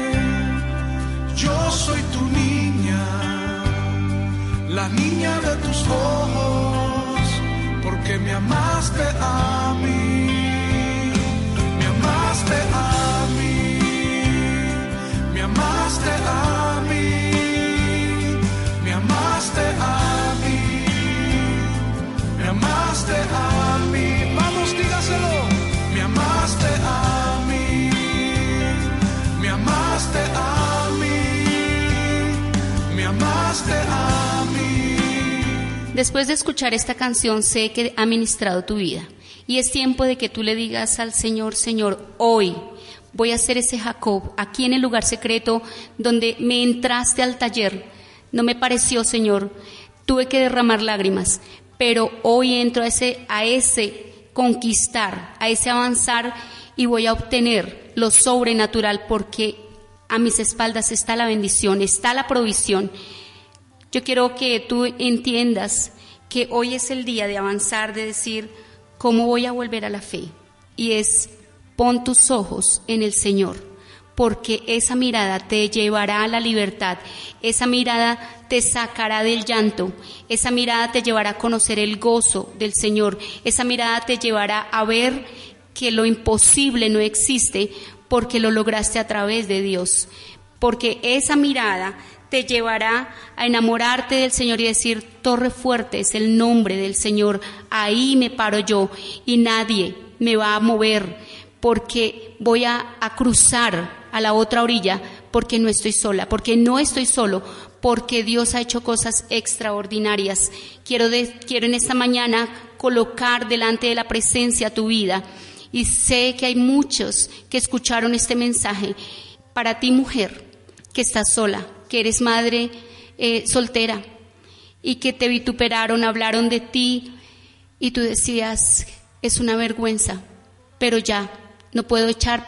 Yo soy tu niña, la niña de tus ojos, porque me amaste a mí, me amaste a mí, me amaste a mí, me amaste a mí, me amaste a mí. Vamos, dígaselo. Me amaste a mí, me amaste a mí, me amaste a mí. Después de escuchar esta canción, sé que ha ministrado tu vida. Y es tiempo de que tú le digas al Señor: Señor, hoy voy a ser ese Jacob, aquí en el lugar secreto donde me entraste al taller. No me pareció, Señor, tuve que derramar lágrimas, pero hoy entro a ese conquistar, a ese avanzar, y voy a obtener lo sobrenatural, porque a mis espaldas está la bendición, está la provisión. Yo quiero que tú entiendas que hoy es el día de avanzar, de decir: ¿cómo voy a volver a la fe? Y es: pon tus ojos en el Señor, porque esa mirada te llevará a la libertad, esa mirada te sacará del llanto, esa mirada te llevará a conocer el gozo del Señor, esa mirada te llevará a ver que lo imposible no existe, porque lo lograste a través de Dios, porque esa mirada te llevará a enamorarte del Señor y decir: torre fuerte es el nombre del Señor, ahí me paro yo y nadie me va a mover, porque voy a cruzar a la otra orilla, porque no estoy sola, porque no estoy solo, porque Dios ha hecho cosas extraordinarias. Quiero en esta mañana colocar delante de la presencia tu vida, y sé que hay muchos que escucharon este mensaje. Para ti, mujer, que estás sola, que eres madre soltera, y que te vituperaron, hablaron de ti, y tú decías: es una vergüenza, pero ya no puedo echar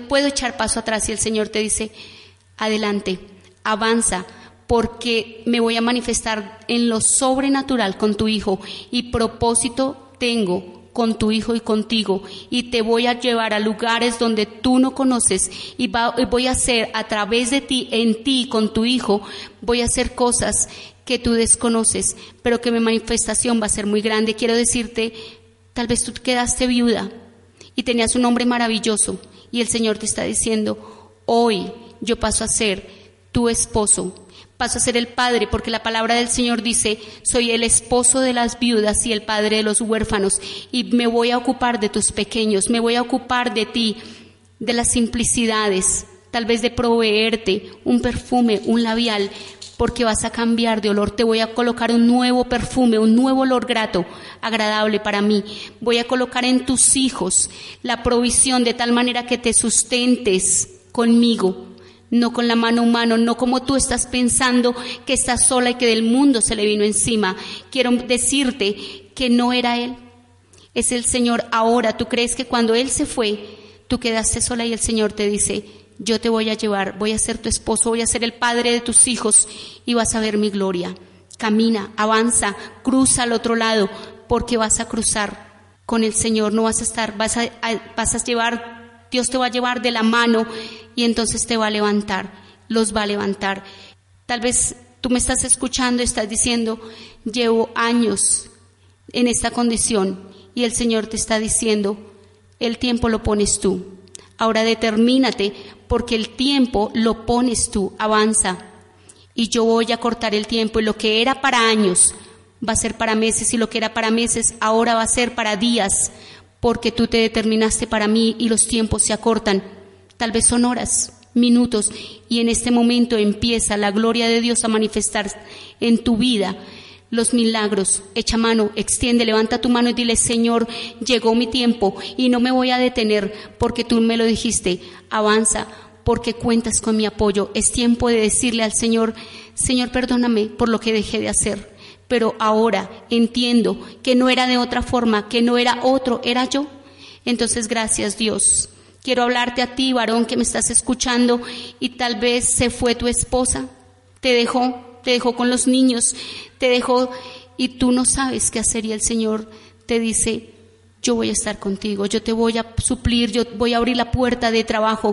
paso atrás. Y el Señor te dice: adelante, avanza, porque me voy a manifestar en lo sobrenatural con tu hijo, y propósito tengo con tu hijo y contigo, y te voy a llevar a lugares donde tú no conoces, y voy a hacer a través de ti, en ti, con tu hijo, voy a hacer cosas que tú desconoces, pero que mi manifestación va a ser muy grande. Quiero decirte, tal vez tú quedaste viuda y tenías un hombre maravilloso, y el Señor te está diciendo: hoy yo paso a ser tu esposo, paso a ser el padre, porque la palabra del Señor dice: soy el esposo de las viudas y el padre de los huérfanos, y me voy a ocupar de tus pequeños, me voy a ocupar de ti, de las simplicidades, tal vez de proveerte un perfume, un labial, porque vas a cambiar de olor. Te voy a colocar un nuevo perfume, un nuevo olor grato, agradable para mí. Voy a colocar en tus hijos la provisión, de tal manera que te sustentes conmigo, no con la mano humana, no como tú estás pensando que estás sola y que del mundo se le vino encima. Quiero decirte que no era Él, es el Señor. Ahora tú crees que cuando Él se fue, tú quedaste sola, y el Señor te dice: yo te voy a llevar, voy a ser tu esposo, voy a ser el padre de tus hijos, y vas a ver mi gloria. Camina, avanza, cruza al otro lado, porque vas a cruzar con el Señor, no vas a estar, vas a llevar, Dios te va a llevar de la mano y entonces te va a levantar, los va a levantar. Tal vez tú me estás escuchando y estás diciendo, llevo años en esta condición y el Señor te está diciendo, el tiempo lo pones tú. Ahora determínate porque el tiempo lo pones tú, avanza. Y yo voy a cortar el tiempo y lo que era para años va a ser para meses y lo que era para meses ahora va a ser para días porque tú te determinaste para mí y los tiempos se acortan. Tal vez son horas, minutos y en este momento empieza la gloria de Dios a manifestarse en tu vida. Los milagros, echa mano, extiende, levanta tu mano y dile, Señor, llegó mi tiempo y no me voy a detener porque tú me lo dijiste, avanza porque cuentas con mi apoyo. Es tiempo de decirle al Señor, Señor, perdóname por lo que dejé de hacer, pero ahora entiendo que no era de otra forma, que no era otro, era yo. Entonces, gracias Dios. Quiero hablarte a ti, varón, que me estás escuchando y tal vez se fue tu esposa, te dejó con los niños, te dejó y tú no sabes qué hacer y el Señor te dice, yo voy a estar contigo, yo te voy a suplir, yo voy a abrir la puerta de trabajo,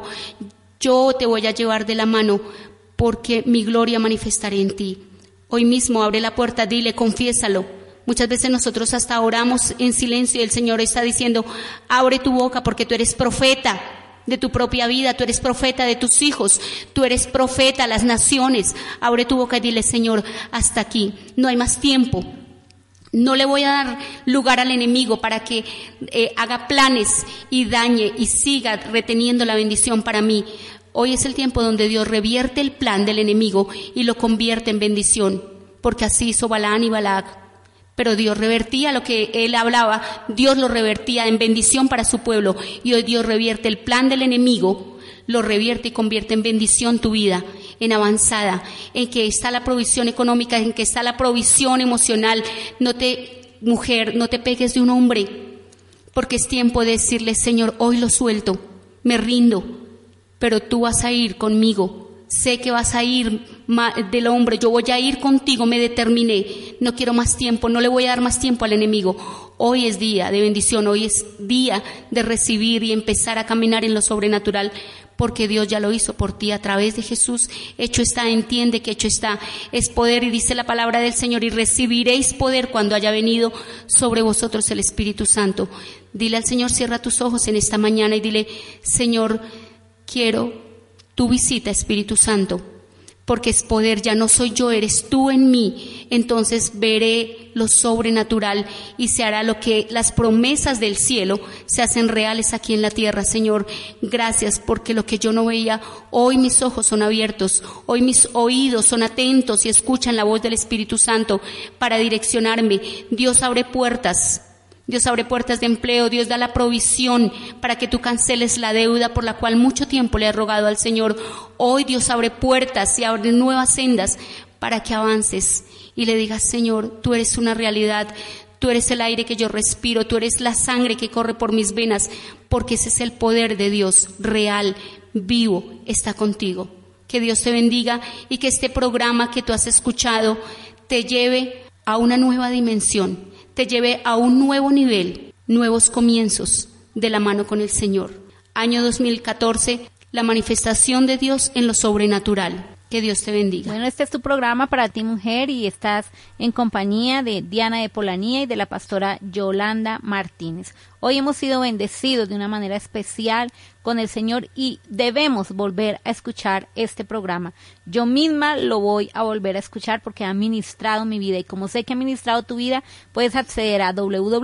yo te voy a llevar de la mano porque mi gloria manifestaré en ti. Hoy mismo abre la puerta, dile, confiésalo. Muchas veces nosotros hasta oramos en silencio y el Señor está diciendo, abre tu boca porque tú eres profeta de tu propia vida, tú eres profeta de tus hijos, tú eres profeta a las naciones. Abre tu boca y dile, Señor, hasta aquí, no hay más tiempo. No le voy a dar lugar al enemigo para que haga planes y dañe y siga reteniendo la bendición para mí. Hoy es el tiempo donde Dios revierte el plan del enemigo y lo convierte en bendición, porque así hizo Balaán y Balac. Pero Dios revertía lo que él hablaba, Dios lo revertía en bendición para su pueblo. Y hoy Dios revierte el plan del enemigo, lo revierte y convierte en bendición tu vida, en avanzada, en que está la provisión económica, en que está la provisión emocional. Mujer, no te pegues de un hombre, porque es tiempo de decirle, Señor, hoy lo suelto, me rindo, pero tú vas a ir conmigo. Sé que vas a ir del hombre, yo voy a ir contigo, me determiné, no quiero más tiempo, no le voy a dar más tiempo al enemigo. Hoy es día de bendición, hoy es día de recibir y empezar a caminar en lo sobrenatural, porque Dios ya lo hizo por ti a través de Jesús. Hecho está, entiende que hecho está, es poder, y dice la palabra del Señor, y recibiréis poder cuando haya venido sobre vosotros el Espíritu Santo. Dile al Señor, cierra tus ojos en esta mañana y dile, Señor, quiero tu visita, Espíritu Santo, porque es poder, ya no soy yo, eres tú en mí. Entonces veré lo sobrenatural y se hará lo que las promesas del cielo se hacen reales aquí en la tierra. Señor, gracias porque lo que yo no veía, hoy mis ojos son abiertos, hoy mis oídos son atentos y escuchan la voz del Espíritu Santo para direccionarme. Dios abre puertas. Dios abre puertas de empleo, Dios da la provisión para que tú canceles la deuda por la cual mucho tiempo le has rogado al Señor. Hoy Dios abre puertas y abre nuevas sendas para que avances y le digas, Señor, tú eres una realidad, tú eres el aire que yo respiro, tú eres la sangre que corre por mis venas, porque ese es el poder de Dios real, vivo, está contigo. Que Dios te bendiga y que este programa que tú has escuchado te lleve a una nueva dimensión, te lleve a un nuevo nivel, nuevos comienzos de la mano con el Señor. Año 2014, la manifestación de Dios en lo sobrenatural. Que Dios te bendiga. Bueno, este es tu programa para ti, mujer, y estás en compañía de Diana de Polanía y de la pastora Yolanda Martínez. Hoy hemos sido bendecidos de una manera especial con el Señor y debemos volver a escuchar este programa. Yo misma lo voy a volver a escuchar porque ha ministrado mi vida, y como sé que ha ministrado tu vida, puedes acceder a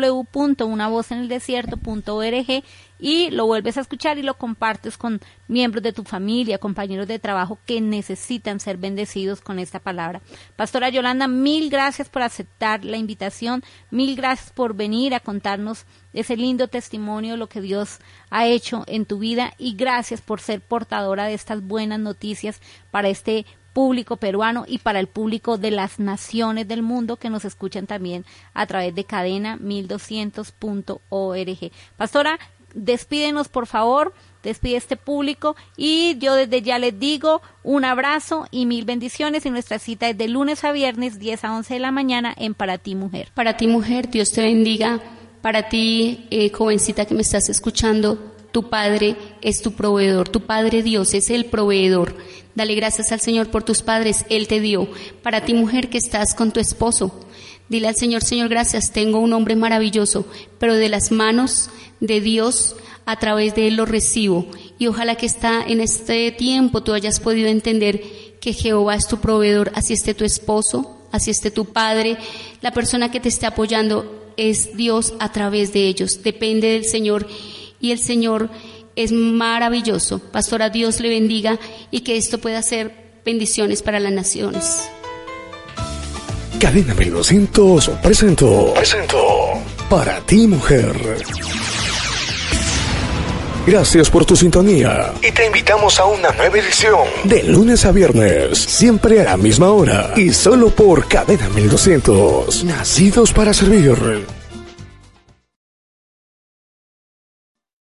www.unavozeneldesierto.org y lo vuelves a escuchar y lo compartes con miembros de tu familia, compañeros de trabajo que necesitan ser bendecidos con esta palabra. Pastora Yolanda, mil gracias por aceptar la invitación, mil gracias por venir a contarnos ese lindo testimonio, lo que Dios ha hecho en tu vida, y gracias por ser portadora de estas buenas noticias para este público peruano y para el público de las naciones del mundo que nos escuchan también a través de cadena 1200.org. Pastora, despídenos por favor, despide este público y yo desde ya les digo un abrazo y mil bendiciones, y nuestra cita es de lunes a viernes 10 a 11 de la mañana en Para Ti Mujer. Para ti, mujer, Dios te bendiga Para ti, jovencita que me estás escuchando, tu Padre es tu proveedor, tu Padre Dios es el proveedor. Dale gracias al Señor por tus padres, Él te dio. Para ti, mujer que estás con tu esposo, dile al Señor, Señor, gracias, tengo un hombre maravilloso, pero de las manos de Dios, a través de Él lo recibo. Y ojalá que en este tiempo tú hayas podido entender que Jehová es tu proveedor, así esté tu esposo, así esté tu padre, la persona que te esté apoyando es Dios a través de ellos, depende del Señor y el Señor es maravilloso. Pastora, Dios le bendiga y que esto pueda ser bendiciones para las naciones. Cadena 1200 presentó Para ti, mujer. Gracias por tu sintonía y te invitamos a una nueva edición de lunes a viernes, siempre a la misma hora y solo por Cadena 1200. Nacidos para servir.